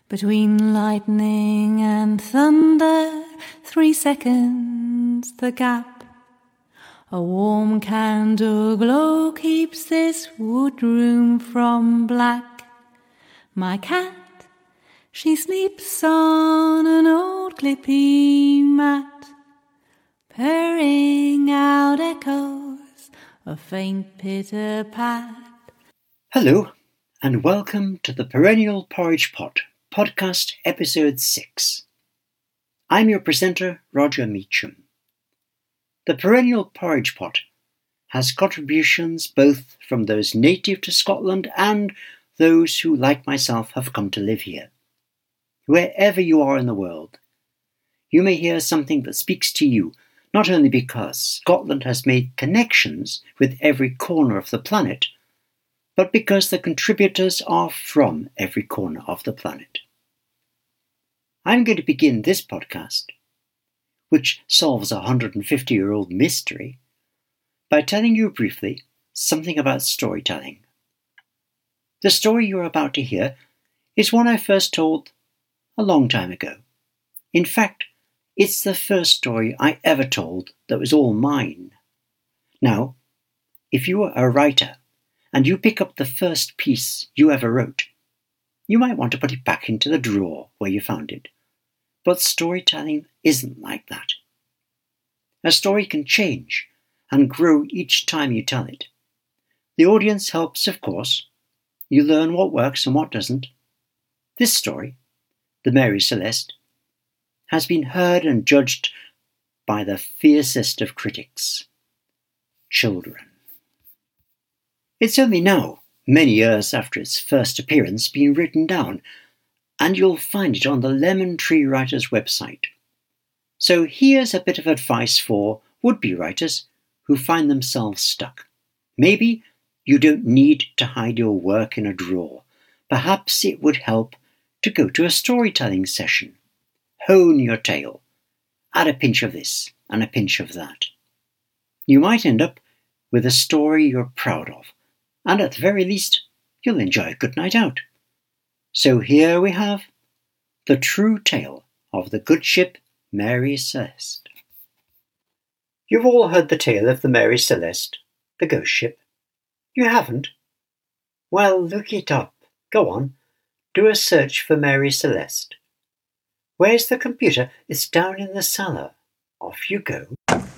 Between lightning and thunder, 3 seconds the gap. A warm candle glow keeps this woodroom from black. My cat, she sleeps on an old clippy mat, purring out echoes of faint pitter-pat. Hello, and welcome to the Perennial Porridge Pot, podcast episode 6. I'm your presenter, Roger Meacham. The Perennial Porridge Pot has contributions both from those native to Scotland and those who, like myself, have come to live here. Wherever you are in the world, you may hear something that speaks to you, not only because Scotland has made connections with every corner of the planet, but because the contributors are from every corner of the planet. I'm going to begin this podcast, which solves a 150-year-old mystery, by telling you briefly something about storytelling. The story you're about to hear is one I first told a long time ago. In fact, it's the first story I ever told that was all mine. Now, if you are a writer, and you pick up the first piece you ever wrote, you might want to put it back into the drawer where you found it. But storytelling isn't like that. A story can change and grow each time you tell it. The audience helps, of course. You learn what works and what doesn't. This story, The Mary Celeste, has been heard and judged by the fiercest of critics, children. It's only now, many years after its first appearance, been written down, and you'll find it on the Lemon Tree Writers website. So here's a bit of advice for would-be writers who find themselves stuck. Maybe you don't need to hide your work in a drawer. Perhaps it would help to go to a storytelling session. Hone your tale. Add a pinch of this and a pinch of that. You might end up with a story you're proud of, and at the very least, you'll enjoy a good night out. So here we have the true tale of the good ship Mary Celeste. You've all heard the tale of the Mary Celeste, the ghost ship. You haven't? Well, look it up. Go on. Do a search for Mary Celeste. Where's the computer? It's down in the cellar. Off you go.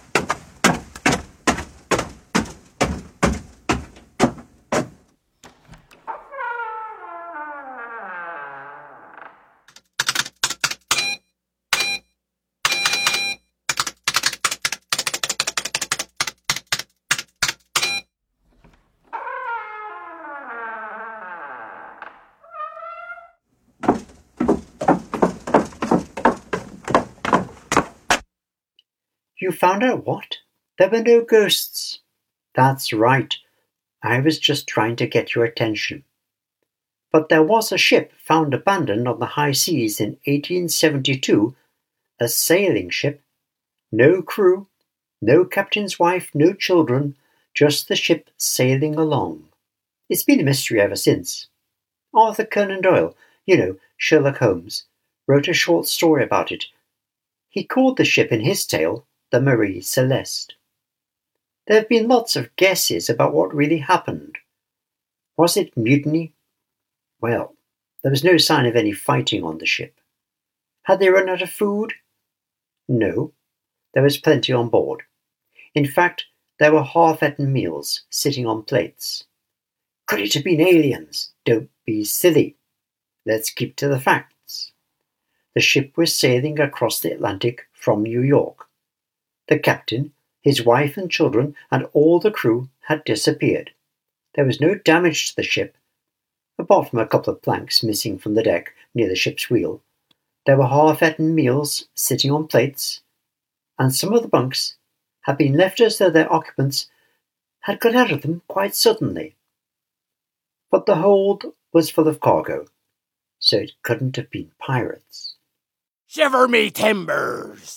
You found out what? There were no ghosts. That's right. I was just trying to get your attention. But there was a ship found abandoned on the high seas in 1872, a sailing ship. No crew, no captain's wife, no children, just the ship sailing along. It's been a mystery ever since. Arthur Conan Doyle, Sherlock Holmes, wrote a short story about it. He called the ship in his tale the Mary Celeste. There have been lots of guesses about what really happened. Was it mutiny? Well, there was no sign of any fighting on the ship. Had they run out of food? No, there was plenty on board. In fact, there were half-eaten meals sitting on plates. Could it have been aliens? Don't be silly. Let's keep to the facts. The ship was sailing across the Atlantic from New York. The captain, his wife and children, and all the crew had disappeared. There was no damage to the ship, apart from a couple of planks missing from the deck near the ship's wheel. There were half-eaten meals sitting on plates, and some of the bunks had been left as though their occupants had got out of them quite suddenly. But the hold was full of cargo, so it couldn't have been pirates. Shiver me timbers!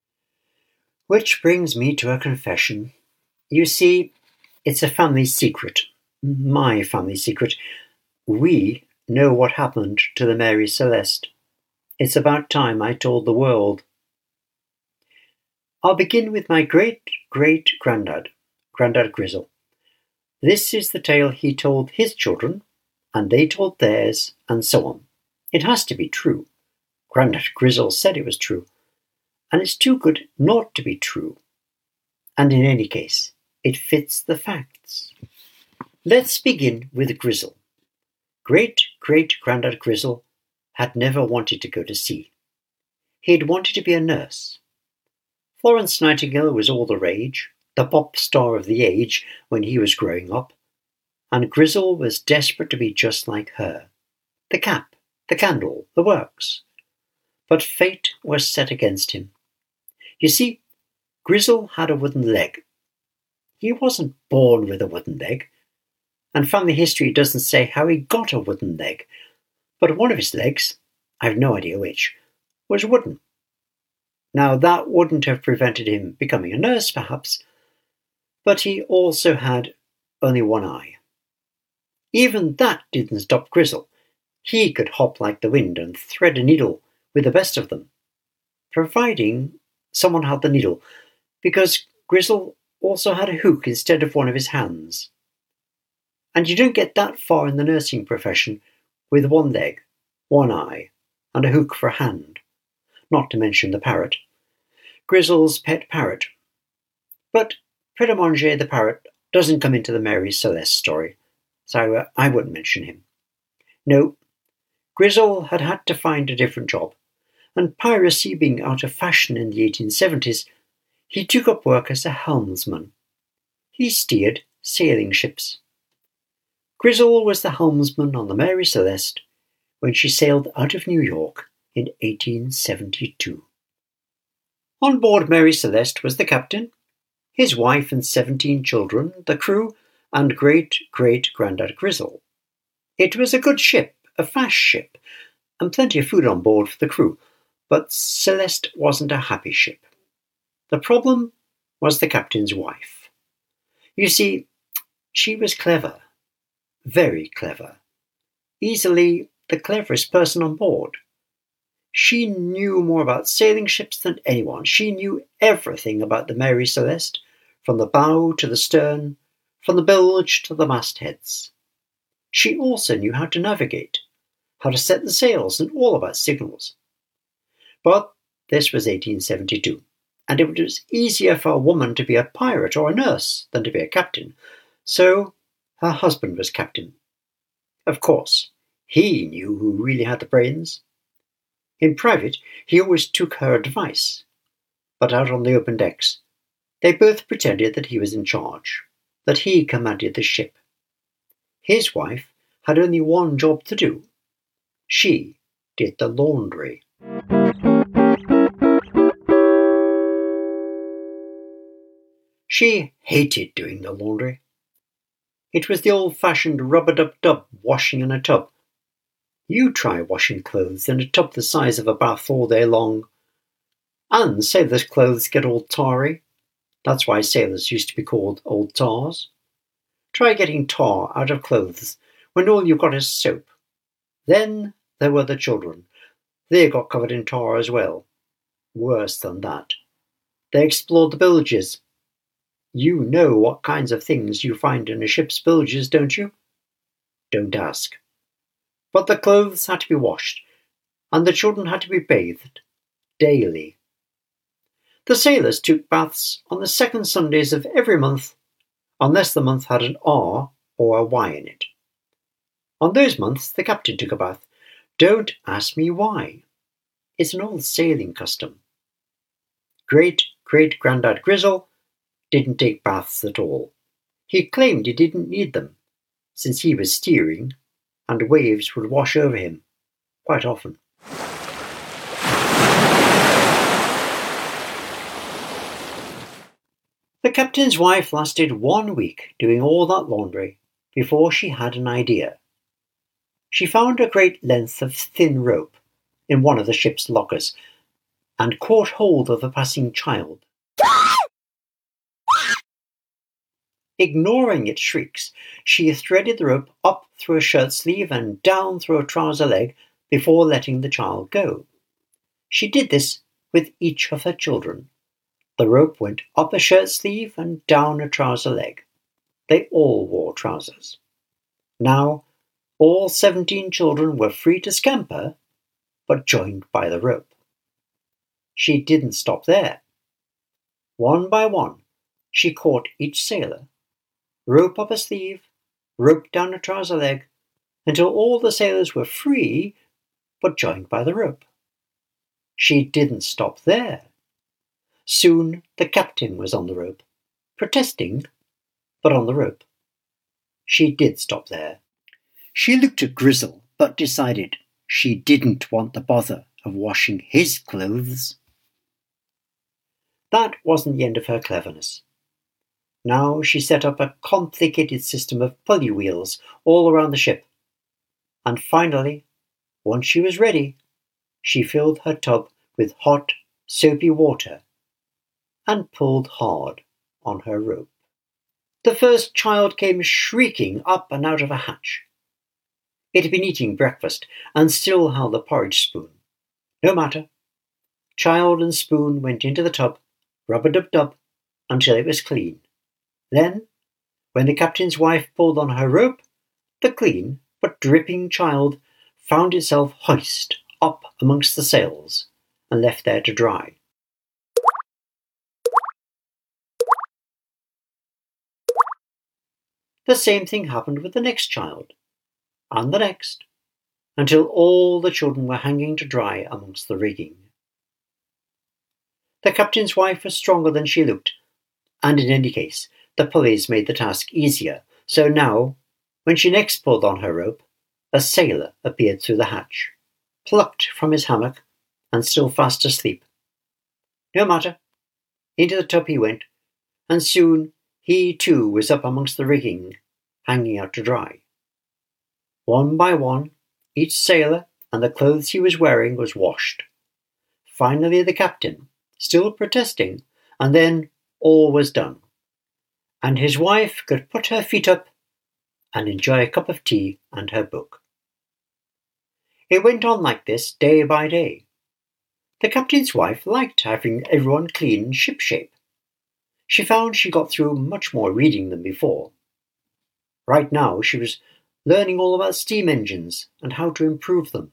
Which brings me to a confession. You see, it's a family secret. My family secret. We know what happened to the Mary Celeste. It's about time I told the world. I'll begin with my great-great-granddad, Grandad Grizzle. This is the tale he told his children, and they told theirs, and so on. It has to be true. Grandad Grizzle said it was true, and it's too good not to be true. And in any case, it fits the facts. Let's begin with Grizzle. Great-great-granddad Grizzle had never wanted to go to sea. He had wanted to be a nurse. Florence Nightingale was all the rage, the pop star of the age when he was growing up, and Grizzle was desperate to be just like her. The cap, the candle, the works. But fate was set against him. You see, Grizzle had a wooden leg. He wasn't born with a wooden leg, and family history doesn't say how he got a wooden leg, but one of his legs, I've no idea which, was wooden. Now that wouldn't have prevented him becoming a nurse, perhaps, but he also had only one eye. Even that didn't stop Grizzle. He could hop like the wind and thread a needle with the best of them, providing someone had the needle, because Grizzle also had a hook instead of one of his hands. And you don't get that far in the nursing profession with one leg, one eye, and a hook for a hand, not to mention the parrot. Grizzle's pet parrot. But Pret a Manger the parrot doesn't come into the Mary Celeste story, so I wouldn't mention him. No, Grizzle had had to find a different job, and piracy being out of fashion in the 1870s, he took up work as a helmsman. He steered sailing ships. Grizzle was the helmsman on the Mary Celeste when she sailed out of New York in 1872. On board Mary Celeste was the captain, his wife and 17 children, the crew, and great-great-granddad Grizzle. It was a good ship, a fast ship, and plenty of food on board for the crew, but Celeste wasn't a happy ship. The problem was the captain's wife. You see, she was clever, very clever, easily the cleverest person on board. She knew more about sailing ships than anyone. She knew everything about the Mary Celeste, from the bow to the stern, from the bilge to the mastheads. She also knew how to navigate, how to set the sails, and all about signals. But this was 1872, and it was easier for a woman to be a pirate or a nurse than to be a captain, so her husband was captain. Of course, he knew who really had the brains. In private, he always took her advice, but out on the open decks, they both pretended that he was in charge, that he commanded the ship. His wife had only one job to do. She did the laundry. She hated doing the laundry. It was the old-fashioned rub-a-dub-dub washing in a tub. You try washing clothes in a tub the size of a bath all day long. And sailors' clothes get all tarry. That's why sailors used to be called old tars. Try getting tar out of clothes when all you've got is soap. Then there were the children. They got covered in tar as well. Worse than that. They explored the bilges. You know what kinds of things you find in a ship's bilges, don't you? Don't ask. But the clothes had to be washed, and the children had to be bathed daily. The sailors took baths on the second Sundays of every month, unless the month had an R or a Y in it. On those months, the captain took a bath. Don't ask me why. It's an old sailing custom. Great-great-granddad Grizzle didn't take baths at all. He claimed he didn't need them, since he was steering, and waves would wash over him quite often. The captain's wife lasted 1 week doing all that laundry before she had an idea. She found a great length of thin rope in one of the ship's lockers and caught hold of a passing child. Ignoring its shrieks, she threaded the rope up through a shirt sleeve and down through a trouser leg before letting the child go. She did this with each of her children. The rope went up a shirt sleeve and down a trouser leg. They all wore trousers. Now, all 17 children were free to scamper, but joined by the rope. She didn't stop there. One by one, she caught each sailor, rope up a sleeve, rope down a trouser leg, until all the sailors were free, but joined by the rope. She didn't stop there. Soon the captain was on the rope, protesting, but on the rope. She did stop there. She looked at Grizzle, but decided she didn't want the bother of washing his clothes. That wasn't the end of her cleverness. Now she set up a complicated system of pulley wheels all around the ship. And finally, once she was ready, she filled her tub with hot, soapy water and pulled hard on her rope. The first child came shrieking up and out of a hatch. It had been eating breakfast and still held a porridge spoon. No matter. Child and spoon went into the tub, rub-a-dub-dub, until it was clean. Then, when the captain's wife pulled on her rope, the clean but dripping child found itself hoisted up amongst the sails and left there to dry. The same thing happened with the next child, and the next, until all the children were hanging to dry amongst the rigging. The captain's wife was stronger than she looked, and in any case, the pulleys made the task easier, so now, when she next pulled on her rope, a sailor appeared through the hatch, plucked from his hammock, and still fast asleep. No matter. Into the tub he went, and soon he too was up amongst the rigging, hanging out to dry. One by one, each sailor and the clothes he was wearing was washed. Finally the captain, still protesting, and then all was done, and his wife could put her feet up and enjoy a cup of tea and her book. It went on like this day by day. The captain's wife liked having everyone clean and shipshape. She found she got through much more reading than before. Right now she was learning all about steam engines and how to improve them.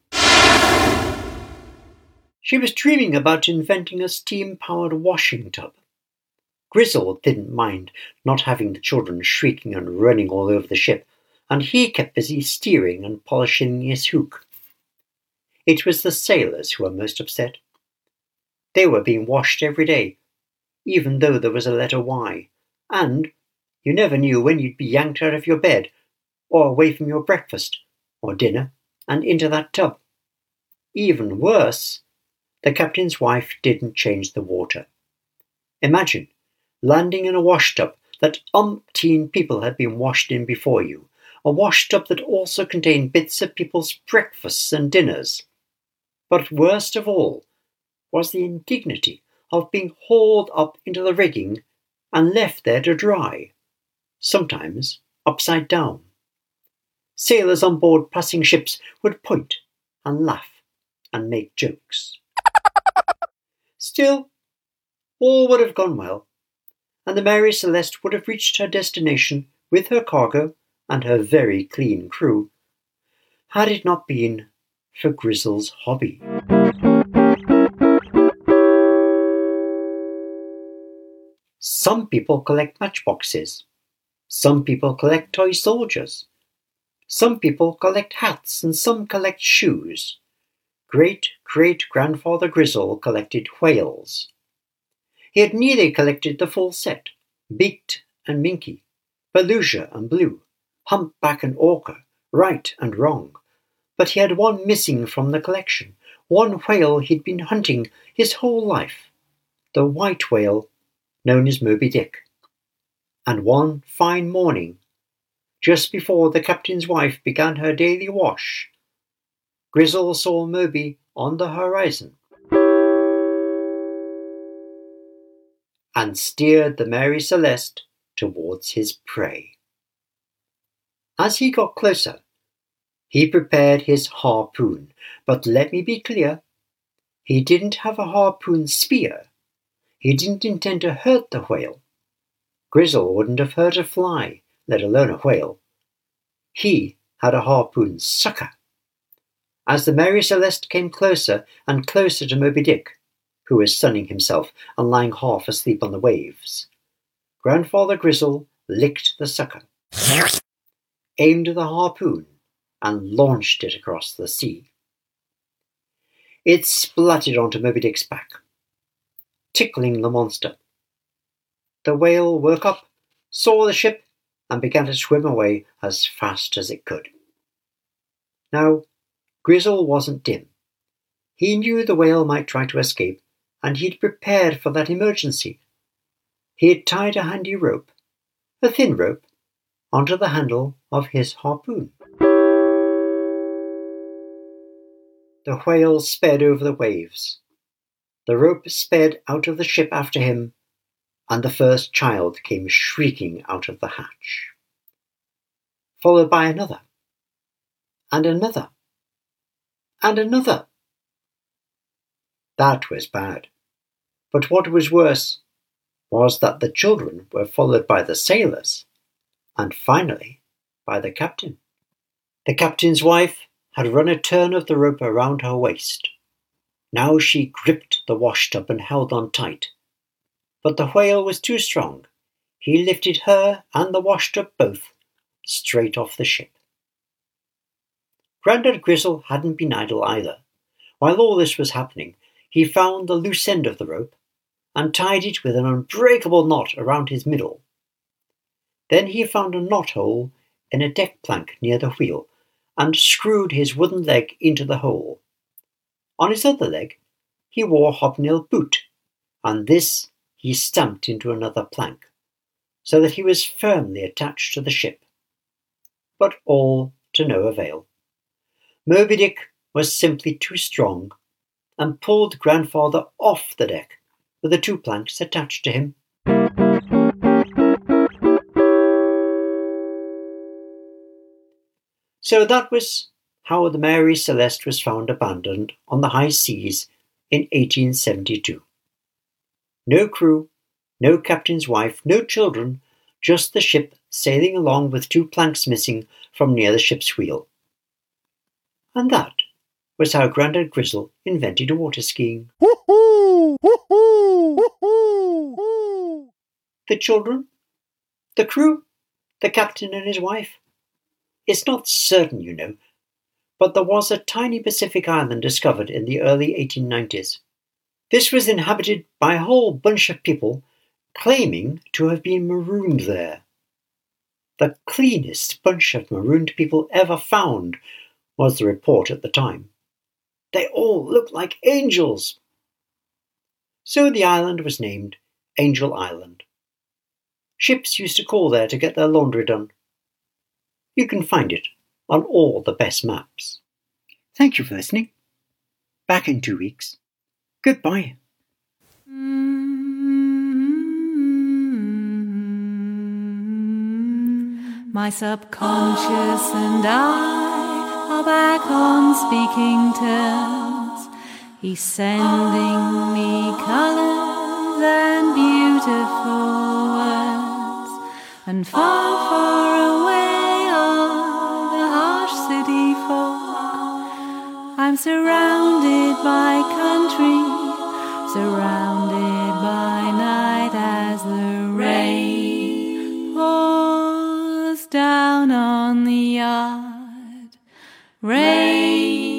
She was dreaming about inventing a steam-powered washing tub. Grizzle didn't mind not having the children shrieking and running all over the ship, and he kept busy steering and polishing his hook. It was the sailors who were most upset. They were being washed every day, even though there was a letter Y, and you never knew when you'd be yanked out of your bed, or away from your breakfast, or dinner, and into that tub. Even worse, the captain's wife didn't change the water. Imagine landing in a washtub that umpteen people had been washed in before you, a washtub that also contained bits of people's breakfasts and dinners. But worst of all was the indignity of being hauled up into the rigging and left there to dry, sometimes upside down. Sailors on board passing ships would point and laugh and make jokes. Still, all would have gone well, and the Mary Celeste would have reached her destination with her cargo and her very clean crew, had it not been for Grizzle's hobby. Some people collect matchboxes. Some people collect toy soldiers. Some people collect hats and some collect shoes. Great-great-grandfather Grizzle collected whales. He had nearly collected the full set, Beaked and Minky, Beluga and Blue, Humpback and Orca, Right and Wrong. But he had one missing from the collection, one whale he'd been hunting his whole life, the white whale known as Moby Dick. And one fine morning, just before the captain's wife began her daily wash, Grizzle saw Moby on the horizon and steered the Mary Celeste towards his prey. As he got closer, he prepared his harpoon, but let me be clear, he didn't have a harpoon spear. He didn't intend to hurt the whale. Grizzle wouldn't have hurt a fly, let alone a whale. He had a harpoon sucker. As the Mary Celeste came closer and closer to Moby Dick, who was sunning himself and lying half asleep on the waves, Grandfather Grizzle licked the sucker, aimed the harpoon, and launched it across the sea. It splattered onto Moby Dick's back, tickling the monster. The whale woke up, saw the ship, and began to swim away as fast as it could. Now, Grizzle wasn't dim. He knew the whale might try to escape, and he'd prepared for that emergency. He had tied a handy rope, a thin rope, onto the handle of his harpoon. The whale sped over the waves. The rope sped out of the ship after him, and the first child came shrieking out of the hatch, followed by another, and another, and another. That was bad. But what was worse was that the children were followed by the sailors, and finally by the captain. The captain's wife had run a turn of the rope around her waist. Now she gripped the washtub and held on tight. But the whale was too strong. He lifted her and the washtub both straight off the ship. Grandad Grizzle hadn't been idle either. While all this was happening, he found the loose end of the rope and tied it with an unbreakable knot around his middle. Then he found a knothole in a deck plank near the wheel and screwed his wooden leg into the hole. On his other leg, he wore a hobnail boot, and this he stamped into another plank, so that he was firmly attached to the ship. But all to no avail. Moby Dick was simply too strong and pulled Grandfather off the deck with the two planks attached to him. So that was how the Mary Celeste was found abandoned on the high seas in 1872. No crew, no captain's wife, no children, just the ship sailing along with two planks missing from near the ship's wheel. And that was how Grandad Grizzle invented water skiing. The children, the crew, the captain and his wife. It's not certain, you know, but there was a tiny Pacific island discovered in the early 1890s. This was inhabited by a whole bunch of people claiming to have been marooned there. The cleanest bunch of marooned people ever found, was the report at the time. They all looked like angels. So the island was named Angel Island. Ships used to call there to get their laundry done. You can find it on all the best maps. Thank you for listening. Back in 2 weeks. Goodbye. My subconscious and I are back on speaking terms. He's sending me colours and beautiful words, and far, far away are the harsh city folk. I'm surrounded by country, surrounded by night as the rain pours down on the yard. Rain